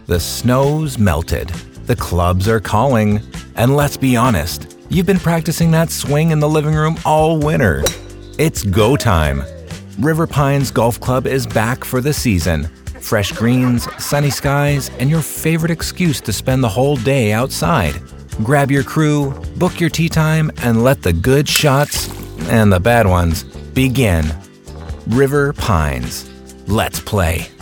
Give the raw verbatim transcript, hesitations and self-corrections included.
The snow's melted, the clubs are calling, and let's be honest, you've been practicing that swing in the living room all winter. It's go time. River Pines Golf Club is back for the season. Fresh greens, sunny skies, and your favorite excuse to spend the whole day outside. Grab your crew, book your tee time, and let the good shots, and the bad ones, begin. River Pines. Let's play.